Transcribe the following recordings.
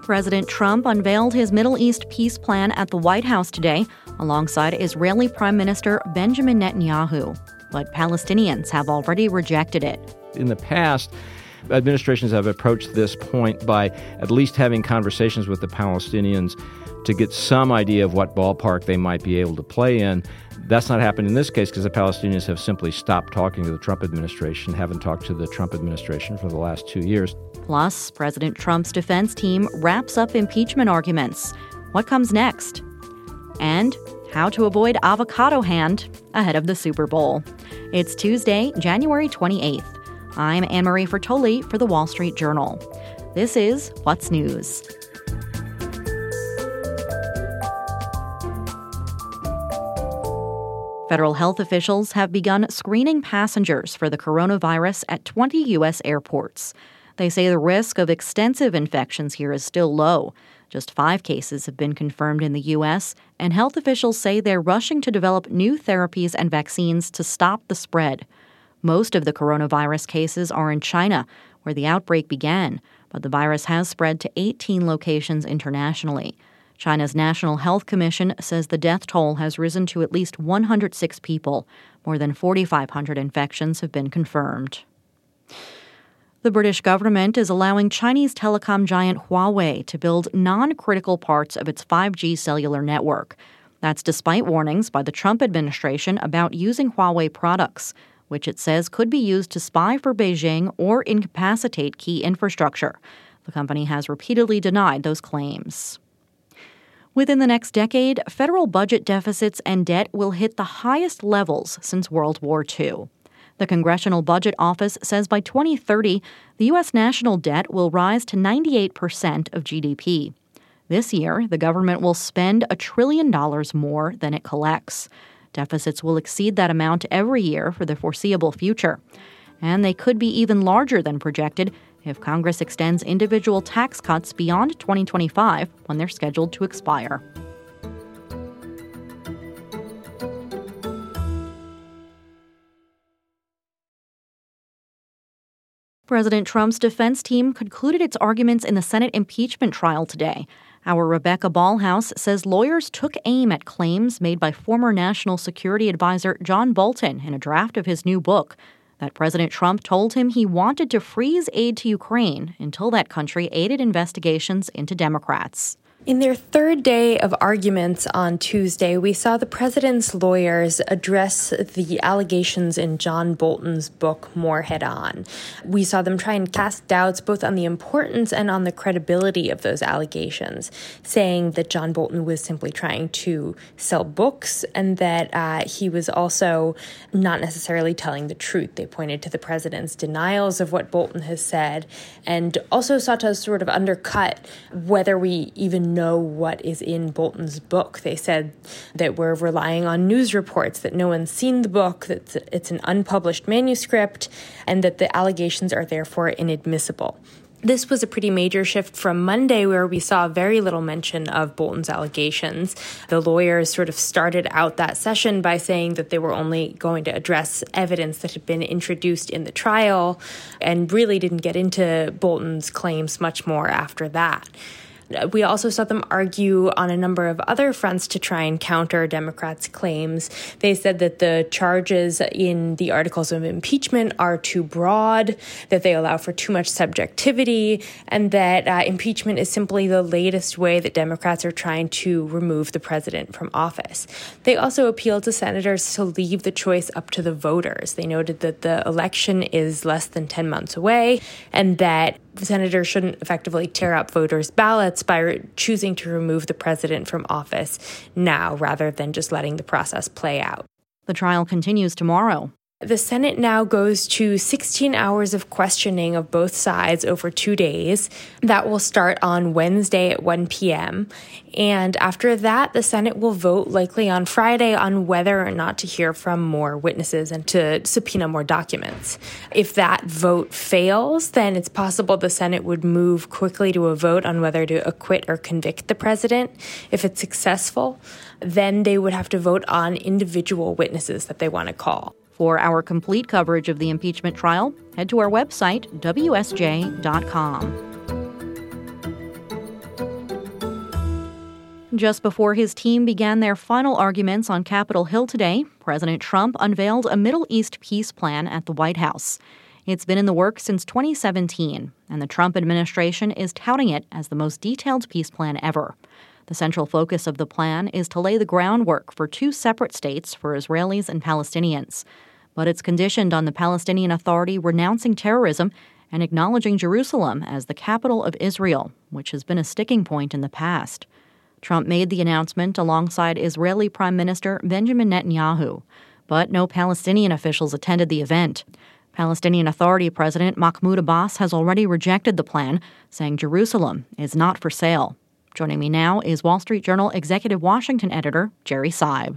President Trump unveiled his Middle East peace plan at the White House today, alongside Israeli Prime Minister Benjamin Netanyahu. But Palestinians have already rejected it. In the past, administrations have approached this point by at least having conversations with the Palestinians to get some idea of what ballpark they might be able to play in. That's not happened in this case because the Palestinians have simply stopped talking to the Trump administration, haven't talked to the Trump administration for the last 2 years. Plus, President Trump's defense team wraps up impeachment arguments. What comes next? And how to avoid avocado hand ahead of the Super Bowl. It's Tuesday, January 28th. I'm Anne-Marie Fertoli for The Wall Street Journal. This is What's News. Federal health officials have begun screening passengers for the coronavirus at 20 U.S. airports. They say the risk of extensive infections here is still low. Just 5 cases have been confirmed in the U.S., and health officials say they're rushing to develop new therapies and vaccines to stop the spread. Most of the coronavirus cases are in China, where the outbreak began, but the virus has spread to 18 locations internationally. China's National Health Commission says the death toll has risen to at least 106 people. More than 4,500 infections have been confirmed. The British government is allowing Chinese telecom giant Huawei to build non-critical parts of its 5G cellular network. That's despite warnings by the Trump administration about using Huawei products, which it says could be used to spy for Beijing or incapacitate key infrastructure. The company has repeatedly denied those claims. Within the next decade, federal budget deficits and debt will hit the highest levels since World War II. The Congressional Budget Office says by 2030, the U.S. national debt will rise to 98% of GDP. This year, the government will spend $1 trillion more than it collects. Deficits will exceed that amount every year for the foreseeable future. And they could be even larger than projected if Congress extends individual tax cuts beyond 2025 when they're scheduled to expire. President Trump's defense team concluded its arguments in the Senate impeachment trial today. Our Rebecca Ballhaus says lawyers took aim at claims made by former National Security Advisor John Bolton in a draft of his new book, that President Trump told him he wanted to freeze aid to Ukraine until that country aided investigations into Democrats. In their third day of arguments on Tuesday, we saw the president's lawyers address the allegations in John Bolton's book more head-on. We saw them try and cast doubts both on the importance and on the credibility of those allegations, saying that John Bolton was simply trying to sell books and that he was also not necessarily telling the truth. They pointed to the president's denials of what Bolton has said and also sought to sort of undercut whether we even know what is in Bolton's book. They said that we're relying on news reports, that no one's seen the book, that it's an unpublished manuscript, and that the allegations are therefore inadmissible. This was a pretty major shift from Monday, where we saw very little mention of Bolton's allegations. The lawyers sort of started out that session by saying that they were only going to address evidence that had been introduced in the trial and really didn't get into Bolton's claims much more after that. We also saw them argue on a number of other fronts to try and counter Democrats' claims. They said that the charges in the articles of impeachment are too broad, that they allow for too much subjectivity, and that impeachment is simply the latest way that Democrats are trying to remove the president from office. They also appealed to senators to leave the choice up to the voters. They noted that the election is less than 10 months away and that senators shouldn't effectively tear up voters' ballots by choosing to remove the president from office now rather than just letting the process play out. The trial continues tomorrow. The Senate now goes to 16 hours of questioning of both sides over 2 days. That will start on Wednesday at 1 p.m. And after that, the Senate will vote likely on Friday on whether or not to hear from more witnesses and to subpoena more documents. If that vote fails, then it's possible the Senate would move quickly to a vote on whether to acquit or convict the president. If it's successful, then they would have to vote on individual witnesses that they want to call. For our complete coverage of the impeachment trial, head to our website, WSJ.com. Just before his team began their final arguments on Capitol Hill today, President Trump unveiled a Middle East peace plan at the White House. It's been in the works since 2017, and the Trump administration is touting it as the most detailed peace plan ever. The central focus of the plan is to lay the groundwork for two separate states for Israelis and Palestinians. But it's conditioned on the Palestinian Authority renouncing terrorism and acknowledging Jerusalem as the capital of Israel, which has been a sticking point in the past. Trump made the announcement alongside Israeli Prime Minister Benjamin Netanyahu, but no Palestinian officials attended the event. Palestinian Authority President Mahmoud Abbas has already rejected the plan, saying Jerusalem is not for sale. Joining me now is Wall Street Journal Executive Washington Editor Jerry Seib.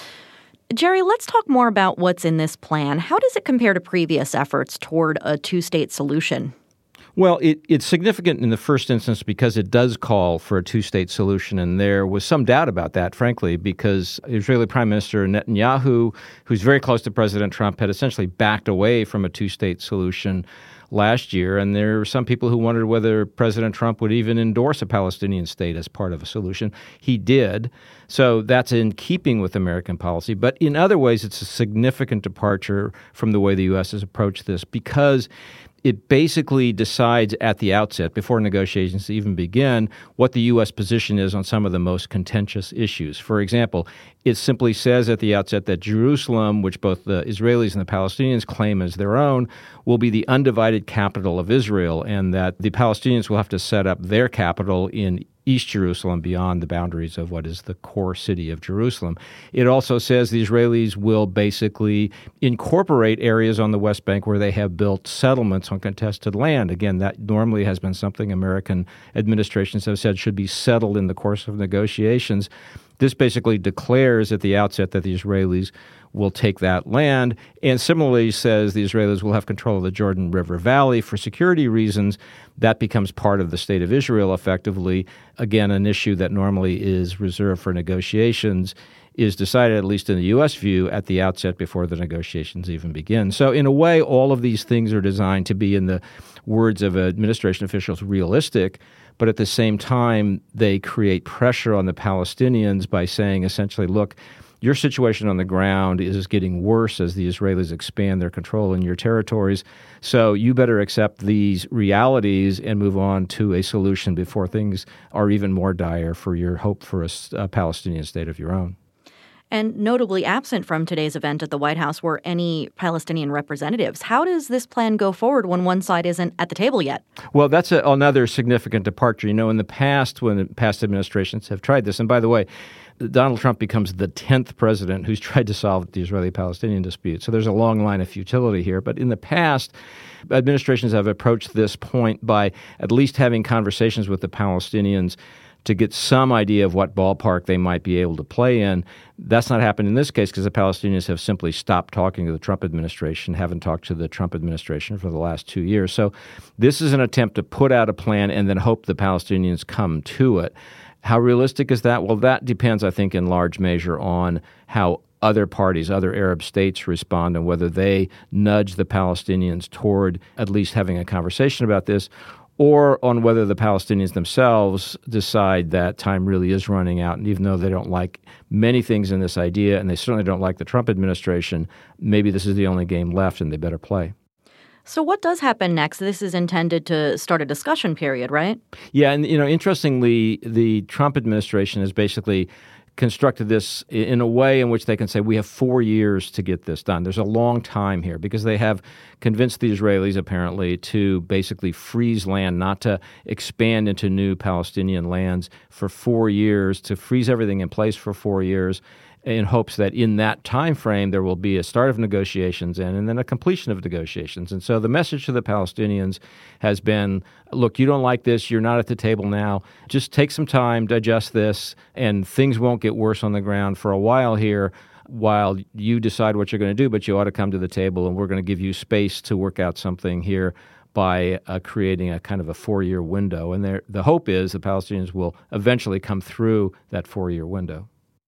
Jerry, let's talk more about what's in this plan. How does it compare to previous efforts toward a two-state solution? Well, it's significant in the first instance because it does call for a two-state solution, and there was some doubt about that, frankly, because Israeli Prime Minister Netanyahu, who's very close to President Trump, had essentially backed away from a two-state solution last year, and there were some people who wondered whether President Trump would even endorse a Palestinian state as part of a solution. He did, so that's in keeping with American policy. But in other ways, it's a significant departure from the way the U.S. has approached this because it basically decides at the outset, before negotiations even begin, what the U.S. position is on some of the most contentious issues. For example, it simply says at the outset that Jerusalem, which both the Israelis and the Palestinians claim as their own, will be the undivided capital of Israel, and that the Palestinians will have to set up their capital in East Jerusalem beyond the boundaries of what is the core city of Jerusalem. It also says the Israelis will basically incorporate areas on the West Bank where they have built settlements on contested land. Again, that normally has been something American administrations have said should be settled in the course of negotiations. This basically declares at the outset that the Israelis will take that land, and similarly says the Israelis will have control of the Jordan River Valley for security reasons. That becomes part of the state of Israel effectively. Again, an issue that normally is reserved for negotiations is decided, at least in the U.S. view, at the outset before the negotiations even begin. So in a way, all of these things are designed to be, in the words of administration officials, realistic, but at the same time, they create pressure on the Palestinians by saying essentially, look, your situation on the ground is getting worse as the Israelis expand their control in your territories. So you better accept these realities and move on to a solution before things are even more dire for your hope for a Palestinian state of your own. And notably absent from today's event at the White House were any Palestinian representatives. How does this plan go forward when one side isn't at the table yet? Well, that's another significant departure. You know, in the past, when past administrations have tried this, and by the way, Donald Trump becomes the 10th president who's tried to solve the Israeli-Palestinian dispute. So there's a long line of futility here. But in the past, administrations have approached this point by at least having conversations with the Palestinians to get some idea of what ballpark they might be able to play in. That's not happened in this case because the Palestinians have simply stopped talking to the Trump administration, haven't talked to the Trump administration for the last 2 years. So this is an attempt to put out a plan and then hope the Palestinians come to it. How realistic is that? Well, that depends, I think, in large measure on how other parties, other Arab states respond and whether they nudge the Palestinians toward at least having a conversation about this, or on whether the Palestinians themselves decide that time really is running out. And even though they don't like many things in this idea, and they certainly don't like the Trump administration, maybe this is the only game left and they better play. So what does happen next? This is intended to start a discussion period, right? Yeah, and interestingly, the Trump administration has basically constructed this in a way in which they can say we have 4 years to get this done. There's a long time here because they have convinced the Israelis apparently to basically freeze land, not to expand into new Palestinian lands for 4 years, to freeze everything in place for 4 years in hopes that in that time frame there will be a start of negotiations and then a completion of negotiations. And so the message to the Palestinians has been, look, you don't like this, you're not at the table now, just take some time, digest this, and things won't get worse on the ground for a while here while you decide what you're going to do, but you ought to come to the table and we're going to give you space to work out something here by creating a kind of a 4-year window. And the hope is the Palestinians will eventually come through that 4-year window.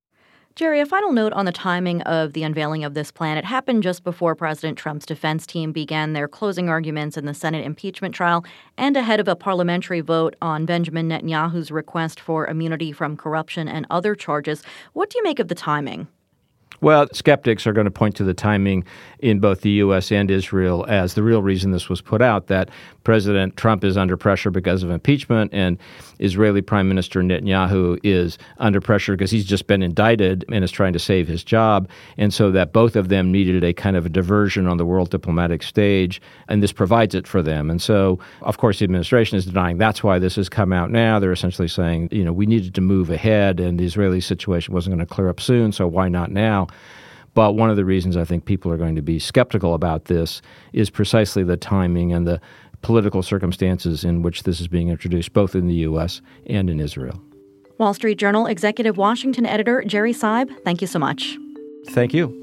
Jerry, a final note on the timing of the unveiling of this plan. It happened just before President Trump's defense team began their closing arguments in the Senate impeachment trial and ahead of a parliamentary vote on Benjamin Netanyahu's request for immunity from corruption and other charges. What do you make of the timing? Well, skeptics are going to point to the timing in both the U.S. and Israel as the real reason this was put out, that President Trump is under pressure because of impeachment and Israeli Prime Minister Netanyahu is under pressure because he's just been indicted and is trying to save his job. And so that both of them needed a kind of a diversion on the world diplomatic stage, and this provides it for them. And so, of course, the administration is denying that's why this has come out now. They're essentially saying, we needed to move ahead and the Israeli situation wasn't going to clear up soon, so why not now? But one of the reasons I think people are going to be skeptical about this is precisely the timing and the political circumstances in which this is being introduced, both in the U.S. and in Israel. Wall Street Journal Executive Washington Editor Jerry Seib, thank you so much. Thank you.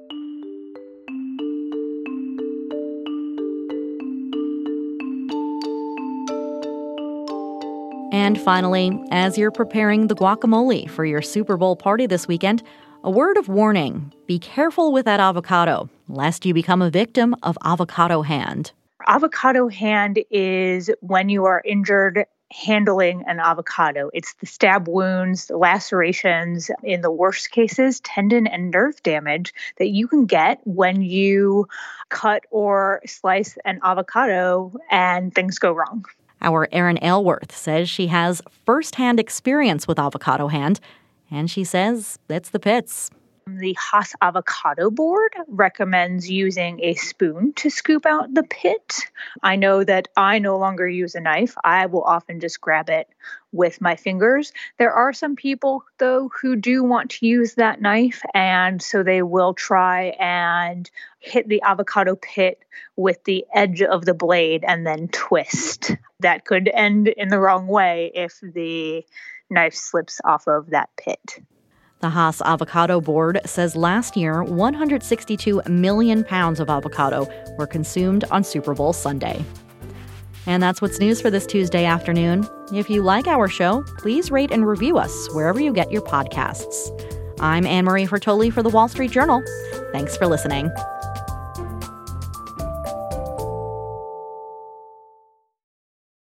And finally, as you're preparing the guacamole for your Super Bowl party this weekend, a word of warning. Be careful with that avocado, lest you become a victim of avocado hand. Avocado hand is when you are injured handling an avocado. It's the stab wounds, the lacerations, in the worst cases, tendon and nerve damage that you can get when you cut or slice an avocado and things go wrong. Our Erin Aylworth says she has firsthand experience with avocado hand, and she says it's the pits. The Haas Avocado Board recommends using a spoon to scoop out the pit. I know that I no longer use a knife. I will often just grab it with my fingers. There are some people, though, who do want to use that knife, and so they will try and hit the avocado pit with the edge of the blade and then twist. That could end in the wrong way if the knife slips off of that pit. The Haas Avocado Board says last year, 162 million pounds of avocado were consumed on Super Bowl Sunday. And that's what's news for this Tuesday afternoon. If you like our show, please rate and review us wherever you get your podcasts. I'm Anne Marie Fertoli for The Wall Street Journal. Thanks for listening.